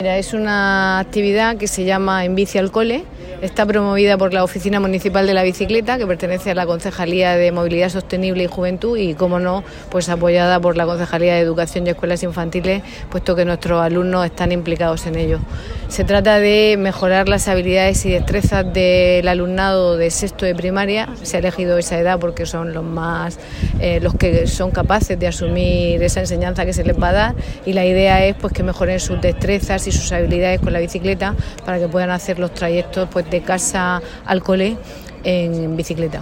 Mira, es una actividad que se llama En Bici al Cole. Está promovida por la Oficina Municipal de la Bicicleta, que pertenece a la Concejalía de Movilidad Sostenible y Juventud, y, como no, pues apoyada por la Concejalía de Educación y Escuelas Infantiles, puesto que nuestros alumnos están implicados en ello. Se trata de mejorar las habilidades y destrezas del alumnado de sexto de primaria. Se ha elegido esa edad porque son los que son capaces de asumir esa enseñanza que se les va a dar, y la idea es pues que mejoren sus destrezas y sus habilidades con la bicicleta para que puedan hacer los trayectos pues de casa al cole en bicicleta.